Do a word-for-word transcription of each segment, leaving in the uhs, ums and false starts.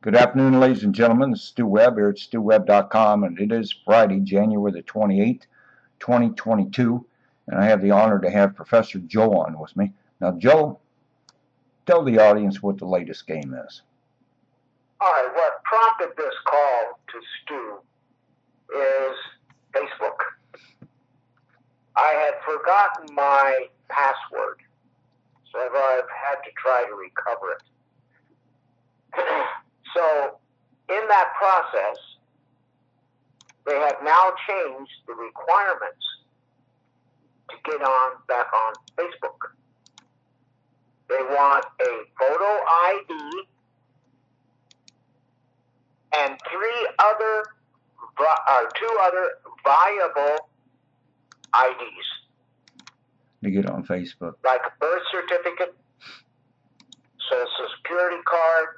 Good afternoon, ladies and gentlemen. This is Stu Webb here at stu webb dot com, and it is Friday, January the twenty-eighth, twenty twenty-two, and I have the honor to have Professor Joe on with me. Now, Joe, tell the audience what the latest game is. All right, what prompted this call to Stu is Facebook. I had forgotten my password, so I've had to try to recover it. So, in that process, they have now changed the requirements to get on back on Facebook. They want a photo I D and three other, or two other viable I Ds. To get on Facebook. Like a birth certificate, social security card,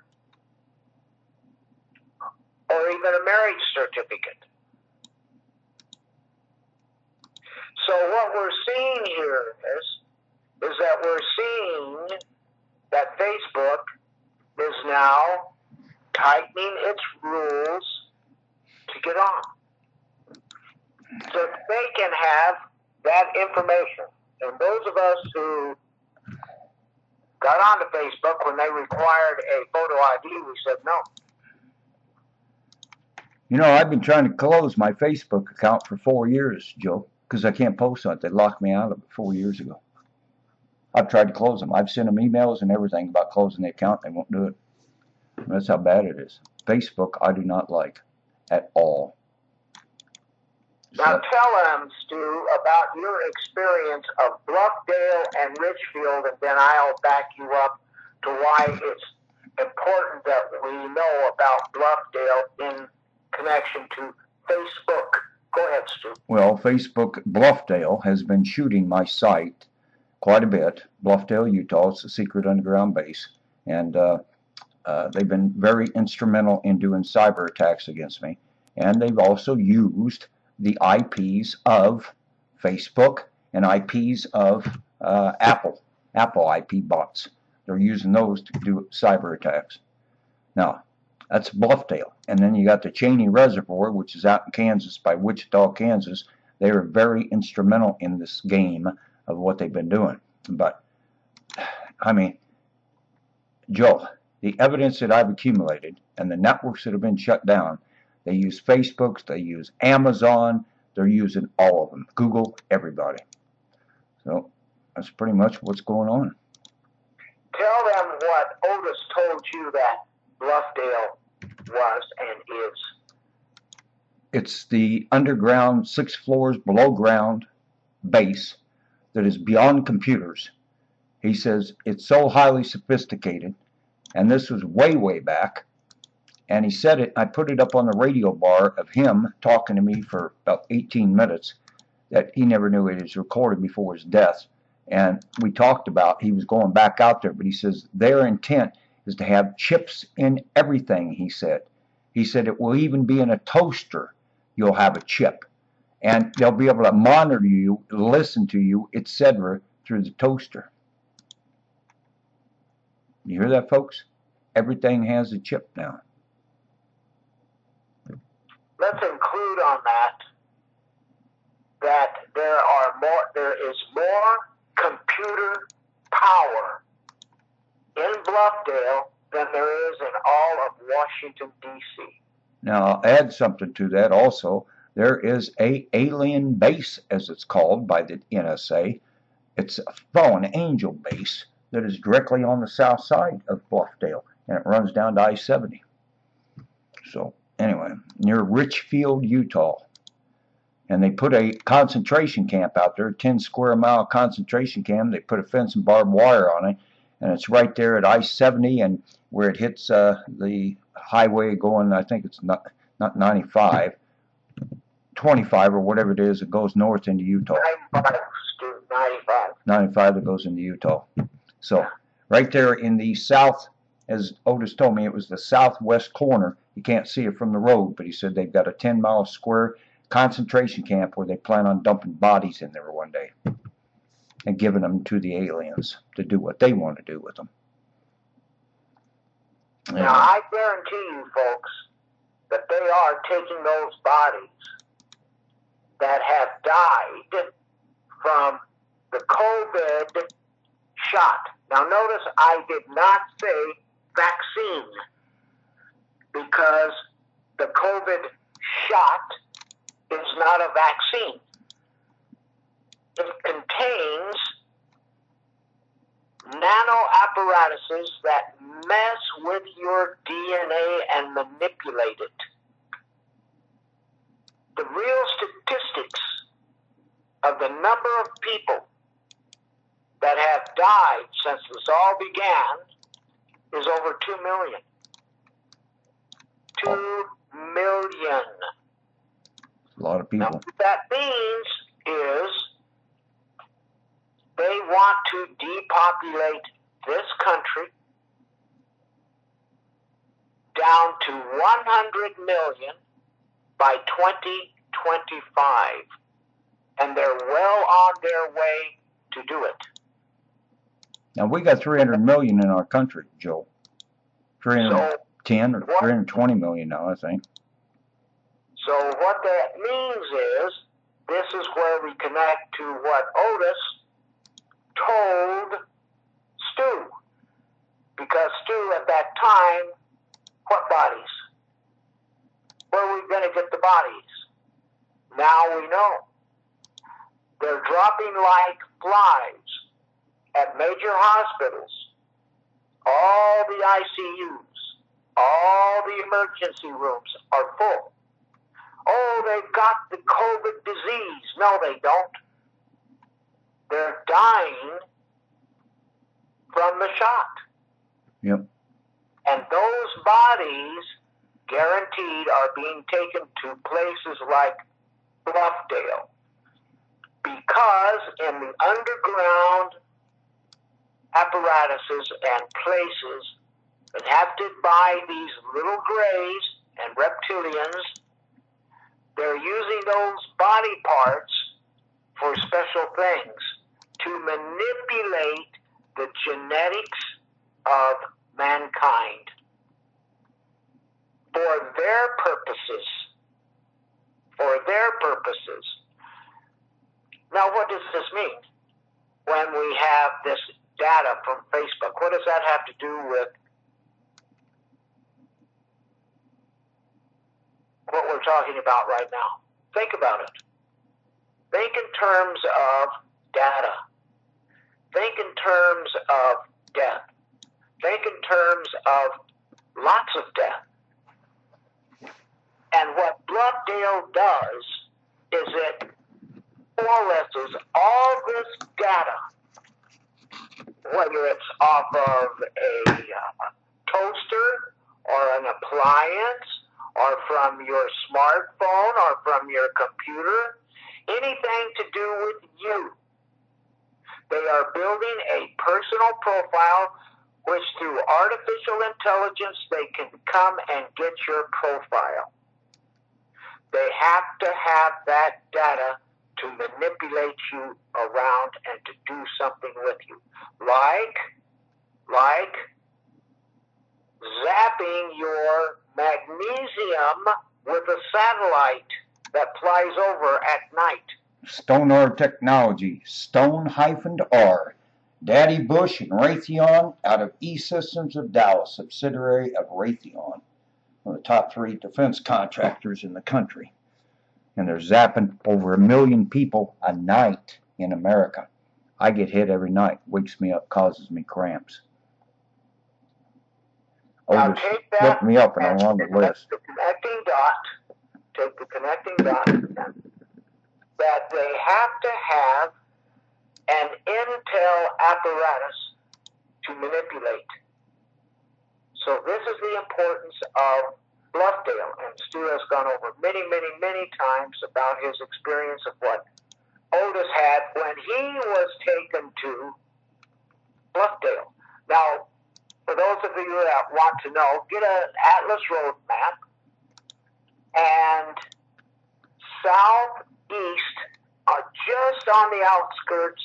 or even a marriage certificate. So what we're seeing here is, is that we're seeing that Facebook is now tightening its rules to get on. So they can have that information. And those of us who got onto Facebook when they required a photo I D, we said no. You know, I've been trying to close my Facebook account for four years, Joe, because I can't post on it. They locked me out of it four years ago. I've tried to close them. I've sent them emails and everything about closing the account. They won't do it. That's how bad it is. Facebook, I do not like at all. Now so, tell them, Stu, about your experience of Bluffdale and Richfield, and then I'll back you up to why it's important that we know about Bluffdale in connection to Facebook. Go ahead, Stu. Well, Facebook, Bluffdale has been shooting my site quite a bit. Bluffdale, Utah, it's a secret underground base, and uh, uh, they've been very instrumental in doing cyber attacks against me. And they've also used the I Ps of Facebook and I Ps of uh, Apple, Apple I P bots. They're using those to do cyber attacks. Now, that's Bluffdale. And then you got the Cheney Reservoir, which is out in Kansas by Wichita, Kansas. They are very instrumental in this game of what they've been doing. But, I mean, Joe, the evidence that I've accumulated and the networks that have been shut down, they use Facebook, they use Amazon, they're using all of them. Google, everybody. So, that's pretty much what's going on. Tell them what Otis told you that Bluffdale was and is. It's the underground, six floors below ground base that is beyond computers. He says it's so highly sophisticated, and this was way, way back. And he said it, I put it up on the radio bar of him talking to me for about eighteen minutes, that he never knew it was recorded before his death. And we talked about, he was going back out there, but he says their intent is to have chips in everything, he said. He said it will even be in a toaster, you'll have a chip. And they'll be able to monitor you, listen to you, et cetera through the toaster. You hear that, folks? Everything has a chip now. Let's include on that that there are more, there is more computer power in Bluffdale than there is in all of Washington, D C Now, I'll add something to that also. There is a alien base, as it's called by the N S A. It's a fallen angel base that is directly on the south side of Bluffdale, and it runs down to I seventy. So, anyway, near Richfield, Utah. And they put a concentration camp out there, ten square mile concentration camp. They put a fence and barbed wire on it, and it's right there at I seventy, and where it hits uh, the highway going, I think it's not not ninety-five, twenty-five or whatever it is, it goes north into Utah. ninety-five. ninety-five that goes into Utah. So right there in the south, as Otis told me, it was the southwest corner. You can't see it from the road, but he said they've got a ten mile square concentration camp where they plan on dumping bodies in there one day and giving them to the aliens to do what they want to do with them. Yeah. Now, I guarantee you, folks, that they are taking those bodies that have died from the COVID shot. Now, notice I did not say vaccine, because the COVID shot is not a vaccine. It contains nano apparatuses that mess with your D N A and manipulate it. The real statistics of the number of people that have died since this all began is over two million. Two million. A lot of people. Now, what that means is they want to depopulate this country down to one hundred million by twenty twenty-five. And they're well on their way to do it. Now, we got three hundred million in our country, Joe. three hundred ten or what- three hundred twenty million now, I think. So what that means is, this is where we connect to what Otis told Stu. Because Stu, at that time, what bodies? Where are we going to get the bodies? Now we know. They're dropping like flies at major hospitals. All the I C Us, all the emergency rooms are full. Oh, they've got the COVID disease. No, they don't. They're dying from the shot. Yep. And those bodies, guaranteed, are being taken to places like Bluffdale. Because in the underground apparatuses and places inhabited by these little grays and reptilians, they're using those body parts for special things to manipulate the genetics of mankind for their purposes. For their purposes. Now, what does this mean when we have this data from Facebook? What does that have to do with what we're talking about right now? Think about it. Think in terms of data. Think in terms of death. Think in terms of lots of death. And what Bluffdale does is it coalesces all this data, whether it's off of a uh, toaster or an appliance or from your smartphone or from your computer, anything to do with you. They are building a personal profile which through artificial intelligence they can come and get your profile. They have to have that data to manipulate you around and to do something with you. Like, like zapping your magnesium with a satellite that flies over at night. Stone R Technology, Stone-R. Daddy Bush and Raytheon out of E-Systems of Dallas, subsidiary of Raytheon, one of the top three defense contractors in the country. And they're zapping over a million people a night in America. I get hit every night, wakes me up, causes me cramps. Now Otis take that looked me up and I'm on the list. The connecting dot, take the connecting dot, that they have to have an intel apparatus to manipulate. So this is the importance of Bluffdale, and Stu has gone over many, many, many times about his experience of what Otis had when he was taken to Bluffdale. Now, for those of you that want to know, get an Atlas road map, and southeast, uh, just on the outskirts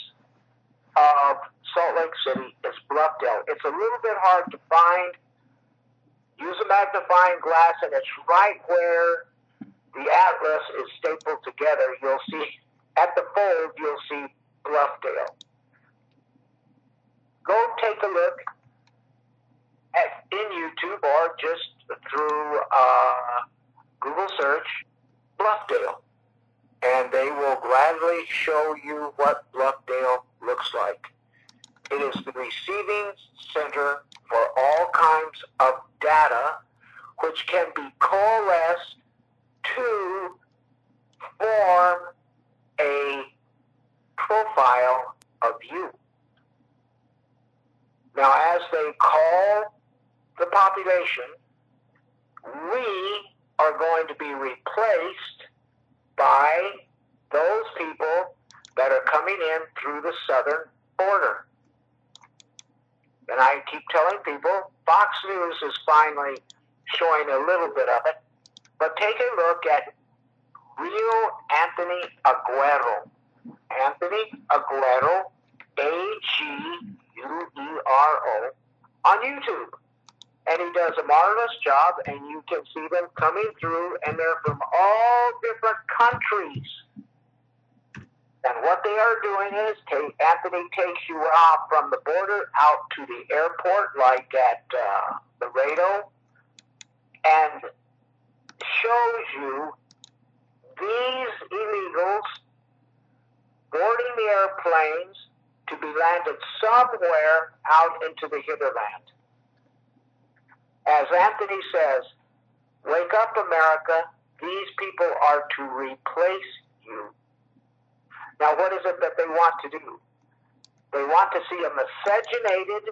of Salt Lake City, is Bluffdale. It's a little bit hard to find to find glass, and it's right where the atlas is stapled together. You'll see, at the fold, you'll see Bluffdale. Go take a look at, in YouTube or just through uh, Google search, Bluffdale. And they will gladly show you what Bluffdale looks like. It is the receiving center for all kinds of data which can be coalesced to form a profile of you. Now, as they call the population, we are going to be replaced by those people that are coming in through the southern border. And I keep telling people, Fox News is finally showing a little bit of it, but take a look at real Anthony Aguero. Anthony Aguero, A G U E R O, on YouTube. And he does a marvelous job, and you can see them coming through, and they're from all different countries. And what they are doing is, take, Anthony takes you off from the border out to the airport, like at uh, Laredo, and shows you these illegals boarding the airplanes to be landed somewhere out into the hinterland. As Anthony says, wake up, America. These people are to replace you. Now, what is it that they want to do? They want to see a miscegenated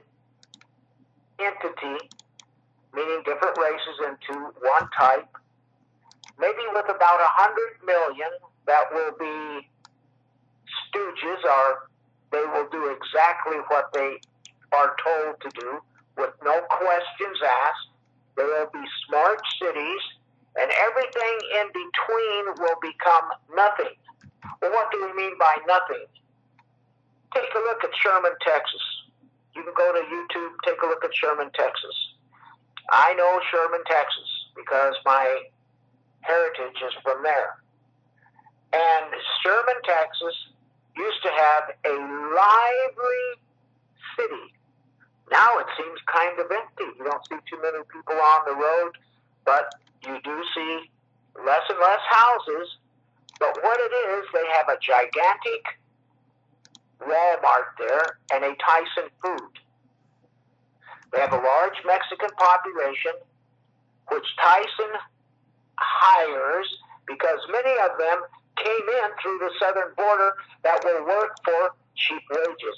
entity, meaning different races into one type, maybe with about a hundred million that will be stooges, or they will do exactly what they are told to do with no questions asked. There will be smart cities, and everything in between will become nothing. Well, what do we mean by nothing? Take a look at Sherman, Texas. You can go to YouTube, take a look at Sherman, Texas. I know Sherman, Texas, because my heritage is from there. And Sherman, Texas used to have a lively city. Now it seems kind of empty. You don't see too many people on the road, but you do see less and less houses. But what it is, they have a gigantic Walmart there and a Tyson Food. They have a large Mexican population, which Tyson hires because many of them came in through the southern border that will work for cheap wages.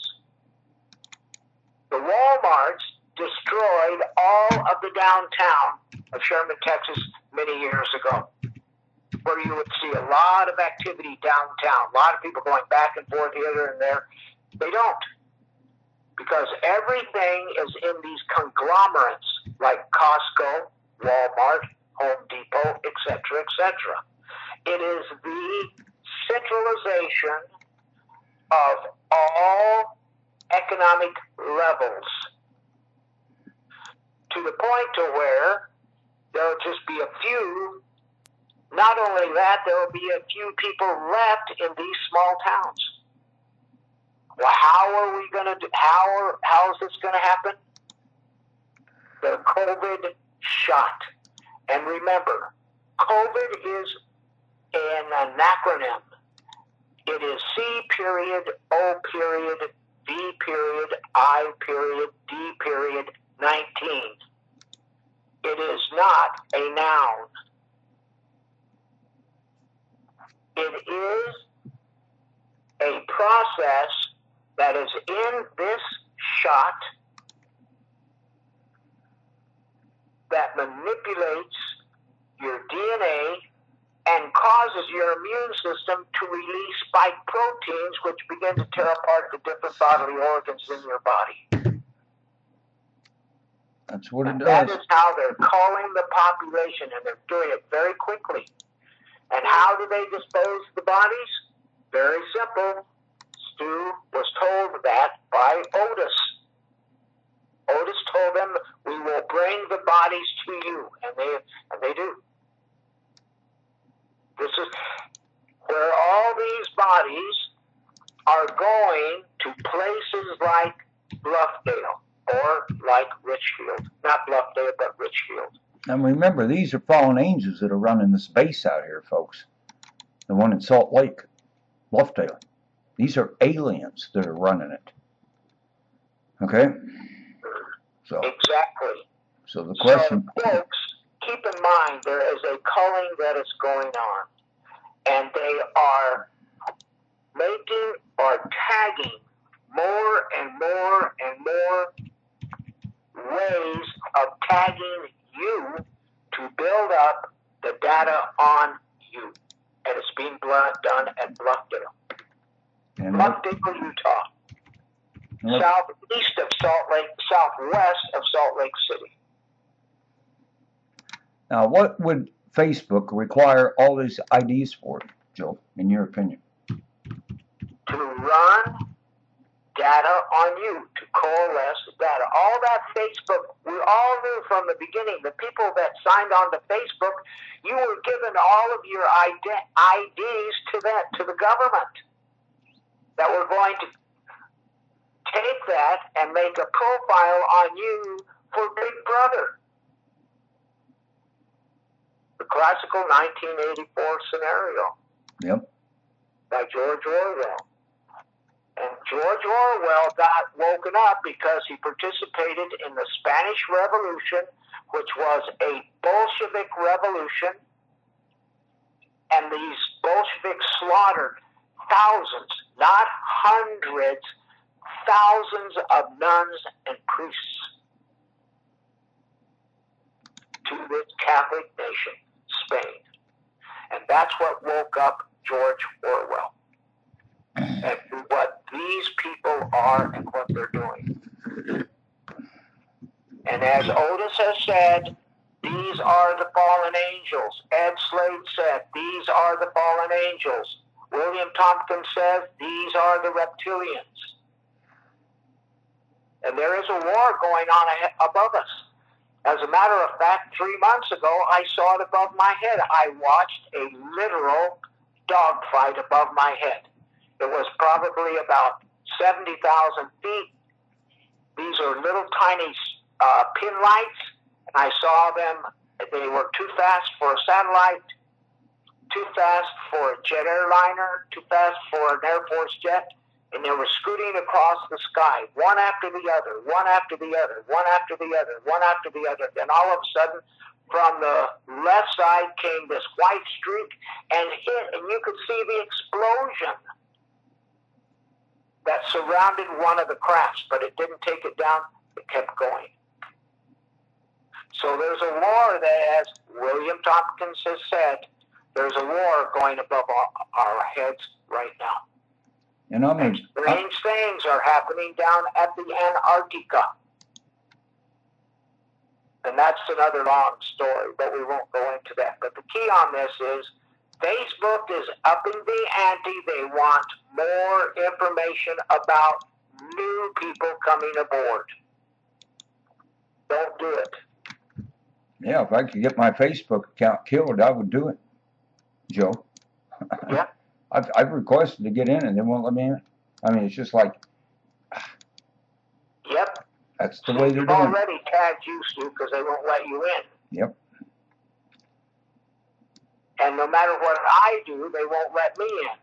The Walmarts destroyed all of the downtown of Sherman, Texas many years ago, where you would see a lot of activity downtown, a lot of people going back and forth here and there. They don't, because everything is in these conglomerates like Costco, Walmart, Home Depot, et cetera, et cetera. It is the centralization of all economic levels to the point to where there'll just be a few. Not only that, there will be a few people left in these small towns. Well, how are we going to do, how are, how is this going to happen? The COVID shot. And remember, COVID is an acronym. It is C period, O period, V period, I period, D period, nineteen. It is not a noun. It is a process that is in this shot that manipulates your D N A and causes your immune system to release spike proteins, which begin to tear apart the different bodily organs in your body. That's what it does. That is how they're calling the population, and they're doing it very quickly. And how do they dispose of the bodies? Very simple. Stu was told that by Otis. Otis told them, we will bring the bodies to you, and they and they do. This is where all these bodies are going to places like Bluffdale or like Richfield. Not Bluffdale, but Richfield. And remember, these are fallen angels that are running this base out here, folks. The one in Salt Lake, Bluffdale. These are aliens that are running it. Okay? So exactly. So the question... So, folks, keep in mind there is a culling that is going on. And they are making or tagging more and more and more ways of tagging you to build up the data on you. And it's being done at Bluffdale. And Bluffdale, Utah. What? Southeast of Salt Lake, southwest of Salt Lake City. Now, what would Facebook require all these I Ds for, Joe, in your opinion? To run data on you, to coalesce data. All that Facebook, we all knew from the beginning, the people that signed on to Facebook, you were given all of your I Ds to that, to the government, that were going to take that and make a profile on you for Big Brother. The classical nineteen eighty-four scenario. Yep. By George Orwell. And George Orwell got woken up because he participated in the Spanish Revolution, which was a Bolshevik revolution. And these Bolsheviks slaughtered thousands, not hundreds, thousands of nuns and priests to this Catholic nation, Spain. And that's what woke up George Orwell. And what these people are and what they're doing. And as Otis has said, these are the fallen angels. Ed Slade said, these are the fallen angels. William Tompkins says, these are the reptilians. And there is a war going on ahead, above us. As a matter of fact, three months ago, I saw it above my head. I watched a literal dogfight above my head. It was probably about seventy thousand feet. These are little tiny uh, pin lights, and I saw them. They were too fast for a satellite, too fast for a jet airliner, too fast for an Air Force jet, and they were scooting across the sky, one after the other, one after the other, one after the other, one after the other. Then all of a sudden, from the left side came this white streak and hit, and you could see the explosion that surrounded one of the crafts, but it didn't take it down. It kept going. So there's a war that, as William Tompkins has said, there's a war going above our, our heads right now. And I mean, strange things are happening down at the Antarctica. And that's another long story, but we won't go into that. But the key on this is Facebook is upping the ante. They want more information about new people coming aboard. Don't do it. Yeah, if I could get my Facebook account killed, I would do it, Joe. Yeah. I've, I've requested to get in and they won't let me in. I mean, it's just like... Yep. That's the way they're You've doing it. already tagged you, Stu, because they won't let you in. Yep. And no matter what I do, they won't let me in.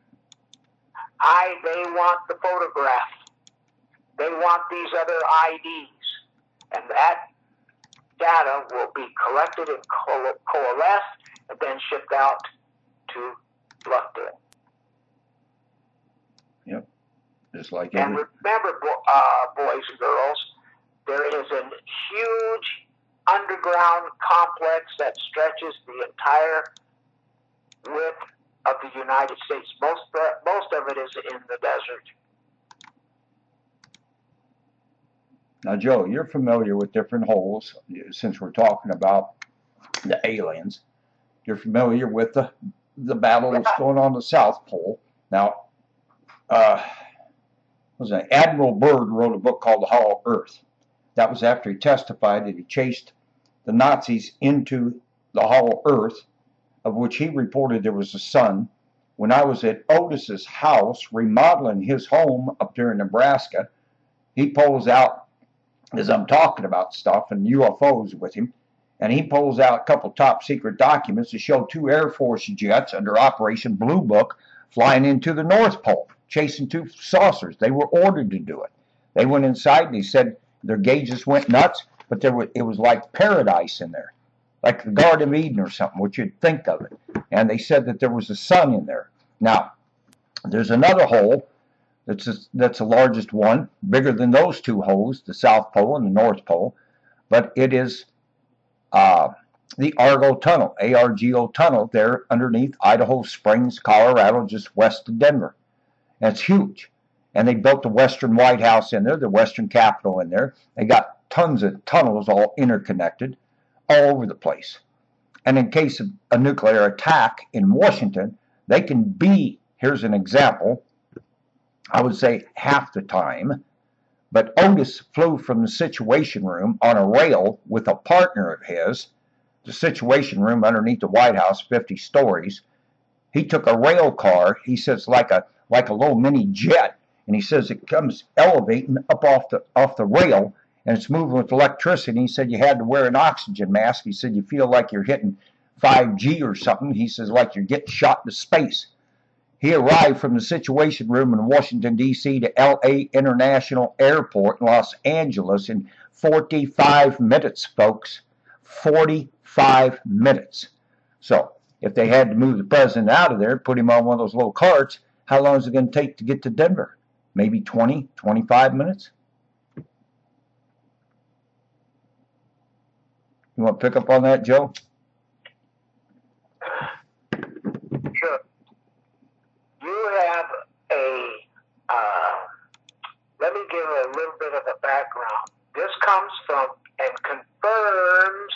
I, they want the photograph. They want these other I Ds. And that data will be collected and co coalesced and then shipped out to Bluffdale. Yep. Just like And every... remember, uh, boys and girls, there is a huge underground complex that stretches the entire width of the United States. Most of, most of it is in the desert. Now, Joe, you're familiar with different holes, since we're talking about the aliens. You're familiar with the, the battle that's going on the South Pole. Now, uh, was it Admiral Byrd wrote a book called The Hollow Earth. That was after he testified that he chased the Nazis into the Hollow Earth, of which he reported there was a sun. When I was at Otis's house remodeling his home up there in Nebraska, he pulls out, as I'm talking about stuff and U F Os with him, and he pulls out a couple top secret documents to show two Air Force jets under Operation Blue Book flying into the North Pole, chasing two saucers. They were ordered to do it. They went inside and he said their gauges went nuts, but there was, it was like paradise in there, like the Garden of Eden or something, what you'd think of it. And they said that there was a sun in there. Now, there's another hole that's a, that's the largest one, bigger than those two holes, the South Pole and the North Pole, but it is uh, the Argo Tunnel, A R G O Tunnel, there underneath Idaho Springs, Colorado, just west of Denver. And it's huge. And they built the Western White House in there, the Western Capitol in there. They got tons of tunnels all interconnected all over the place. And in case of a nuclear attack in Washington, they can be, here's an example, I would say half the time, but Otis flew from the Situation Room on a rail with a partner of his, the Situation Room underneath the White House, fifty stories. He took a rail car, he says like a like a little mini jet, and he says it comes elevating up off the off the rail, and it's moving with electricity. He said you had to wear an oxygen mask. He said you feel like you're hitting five G or something. He says like you're getting shot into space. He arrived from the Situation Room in Washington, D C to L A International Airport in Los Angeles in forty-five minutes, folks. forty-five minutes. So if they had to move the president out of there, put him on one of those little carts, how long is it going to take to get to Denver? Maybe twenty, twenty-five minutes? You want to pick up on that, Joe? Sure. You have a, uh, let me give a little bit of a background. This comes from and confirms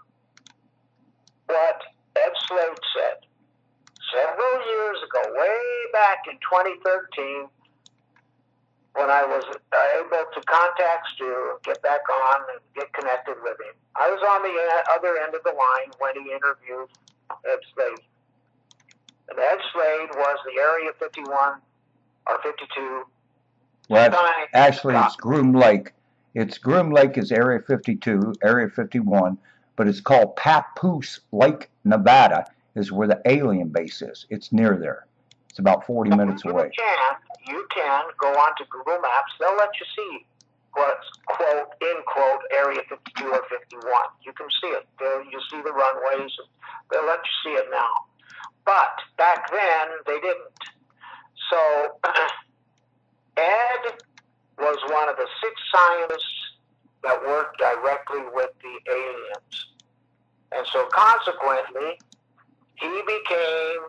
what Ed Slade said. Several years ago, way back in twenty thirteen, when I was able to contact Stu, get back on and get connected with him, I was on the other end of the line when he interviewed Ed Slade. And Ed Slade was the Area fifty-one or fifty-two. Well, that's, actually, it's Groom Lake. It's Groom Lake is Area fifty-two, Area fifty-one, but it's called Papoose Lake, Nevada, is where the alien base is. It's near there. It's about forty minutes you away. Can, you can go onto Google Maps. They'll let you see what's, quote, in quote, Area fifty-two or fifty-one. You can see it. They'll, you see the runways. They'll let you see it now. But back then, they didn't. So Ed was one of the six scientists that worked directly with the aliens. And so consequently, he became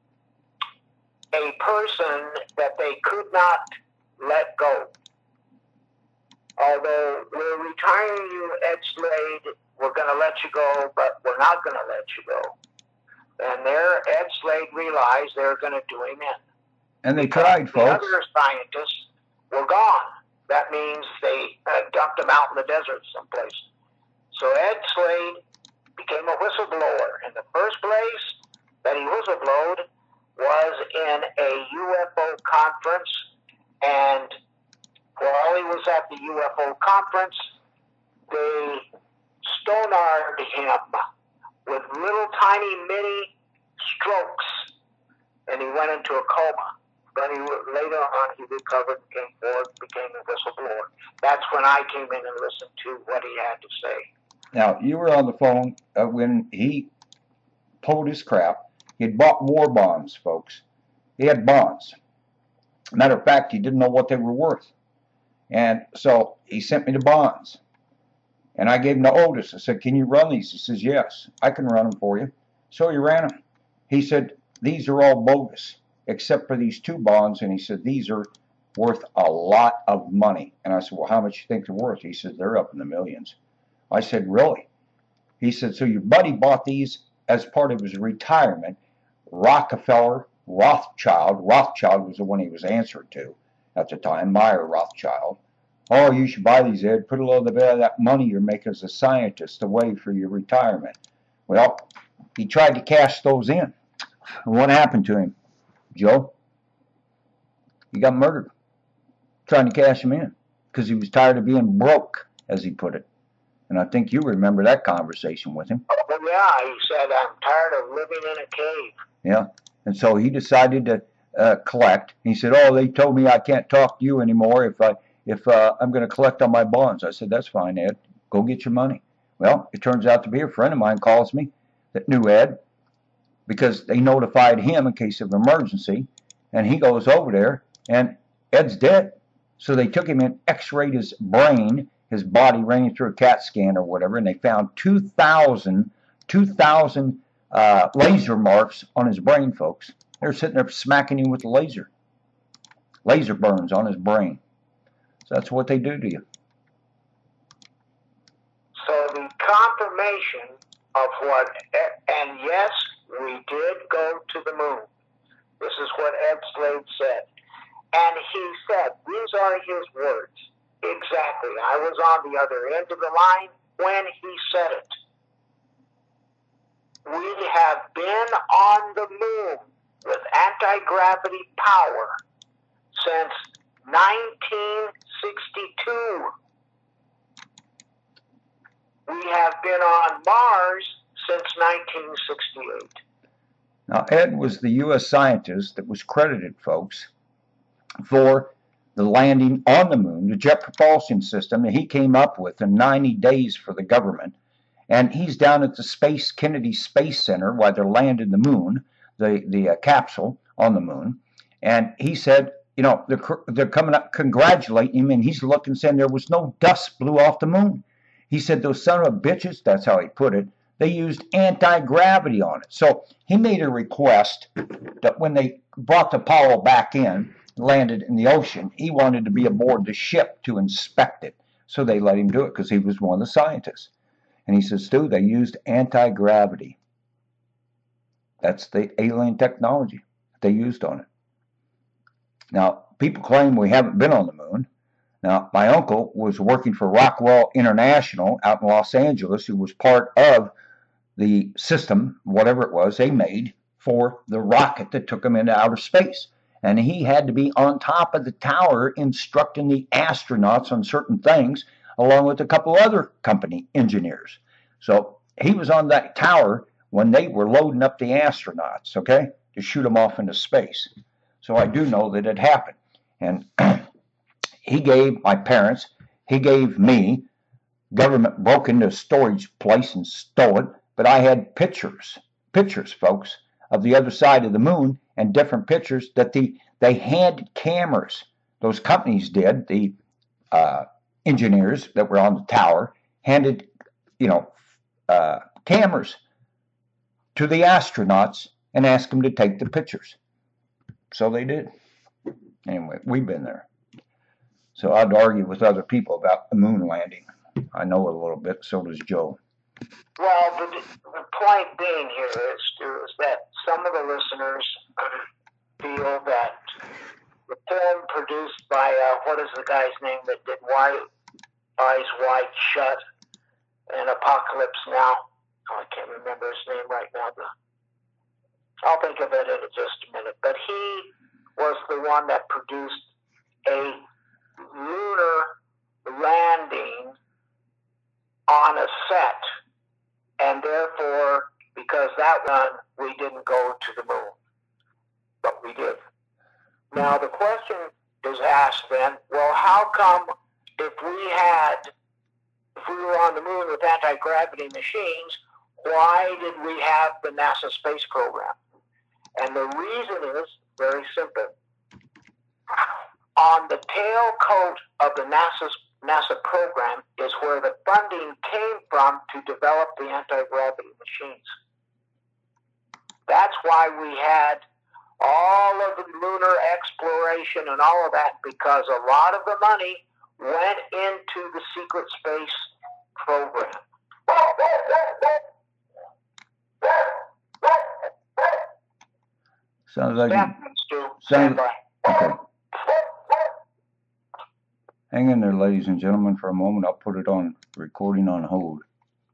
a person that they could not let go. Although we're retiring you, Ed Slade, we're going to let you go, but we're not going to let you go. And there, Ed Slade realized they were going to do him in. And they tried, folks. The other scientists were gone. That means they uh, dumped him out in the desert someplace. So Ed Slade became a whistleblower. And the first place that he whistleblowed was in a U F O conference. And while he was at the U F O conference, they stonard him with little tiny mini strokes, and he went into a coma. But he later on he recovered, came forward, became a whistleblower. That's when I came in and listened to what he had to say. Now, you were on the phone uh, when he pulled his crap. He had bought war bonds, folks. He had bonds. Matter of fact, he didn't know what they were worth. And so he sent me the bonds. And I gave them to Otis. I said, can you run these? He says, yes, I can run them for you. So he ran them. He said, these are all bogus, except for these two bonds. And he said, these are worth a lot of money. And I said, well, how much do you think they're worth? He said, they're up in the millions. I said, really? He said, so your buddy bought these as part of his retirement. Rockefeller, Rothschild. Rothschild was the one he was answered to at the time, Meyer Rothschild. Oh, you should buy these, Ed. Put a little bit of that money you're making as a scientist away for your retirement. Well, he tried to cash those in. And what happened to him, Joe? He got murdered trying to cash them in because he was tired of being broke, as he put it. And I think you remember that conversation with him. Well, yeah, he said, I'm tired of living in a cave. Yeah. And so he decided to uh, collect. He said, oh, they told me I can't talk to you anymore if, I, if uh, I'm going to collect on my bonds. I said, that's fine, Ed. Go get your money. Well, it turns out to be a friend of mine calls me that knew Ed because they notified him in case of emergency. And he goes over there, and Ed's dead. So they took him and x-rayed his brain, his body, ran through a CAT scan or whatever, and they found two thousand, two thousand uh, laser marks on his brain, folks. They're sitting there smacking him with a laser. Laser burns on his brain. So that's what they do to you. So the confirmation of what, and yes, we did go to the moon. This is what Ed Slade said. And he said, these are his words. Exactly. I was on the other end of the line when he said it. We have been on the moon with anti-gravity power since nineteen sixty-two. We have been on Mars since nineteen sixty-eight. Now, Ed was the U S scientist that was credited, folks, for the landing on the moon, the jet propulsion system that he came up with in ninety days for the government. And he's down at the Space Kennedy Space Center while they're landing the moon, the, the uh, capsule on the moon. And he said, you know, they're, they're coming up congratulating him, and he's looking saying there was no dust blew off the moon. He said those son of bitches, that's how he put it, they used anti-gravity on it. So he made a request that when they brought the Apollo back in, landed in the ocean, he wanted to be aboard the ship to inspect it. So they let him do it because he was one of the scientists. And he says, Stu, they used anti-gravity. That's the alien technology they used on it. Now, people claim we haven't been on the moon. Now, my uncle was working for Rockwell International out in Los Angeles, who was part of the system, whatever it was, they made for the rocket that took them into outer space. And he had to be on top of the tower instructing the astronauts on certain things, along with a couple other company engineers. So he was on that tower when they were loading up the astronauts, okay, to shoot them off into space. So I do know that it happened. And he gave my parents, he gave me, government broke into a storage place and stole it, but I had pictures, pictures, folks, of the other side of the moon and different pictures that the they handed cameras. Those companies did, the uh, engineers that were on the tower, handed, you know, uh, cameras to the astronauts and asked them to take the pictures. So they did. Anyway, we've been there. So I'd argue with other people about the moon landing. I know a little bit, so does Joe. Well, the, the point being here is, is that some of the listeners feel that the film produced by, uh, what is the guy's name that did White, Eyes Wide Shut and Apocalypse Now? Oh, I can't remember his name right now. But I'll think of it in just a minute. But he was the one that produced a lunar landing on a set. And therefore, because that one, we didn't go to the moon. But we did. Now, the question is asked then, well, how come if we had, if we were on the moon with anti-gravity machines, why did we have the NASA space program? And the reason is very simple. On the tail coat of the NASA, NASA program is where the funding came from to develop the anti-gravity machines. That's why we had all of the lunar exploration and all of that, because a lot of the money went into the secret space program. Sounds like Yeah, you, Stu. sounds, Stand by. okay. Hang in there, ladies and gentlemen, for a moment. I'll put it on recording on hold.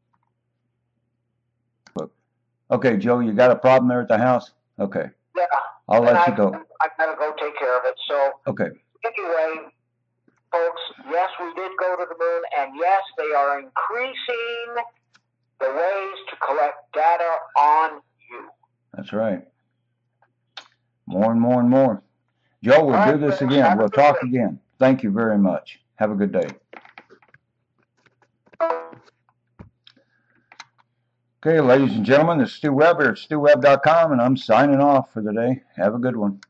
Okay, Joe, you got a problem there at the house? Okay. Yeah. I'll let I, you go. I gotta go take care of it. So okay. Anyway, folks, yes, we did go to the moon, and yes, they are increasing the ways to collect data on you. That's right. More and more and more. Joe, we'll All do right, this folks, again. We'll talk day. again. Thank you very much. Have a good day. Okay, ladies and gentlemen, this is Stu Webb here at Stu Webb dot com, and I'm signing off for the day. Have a good one.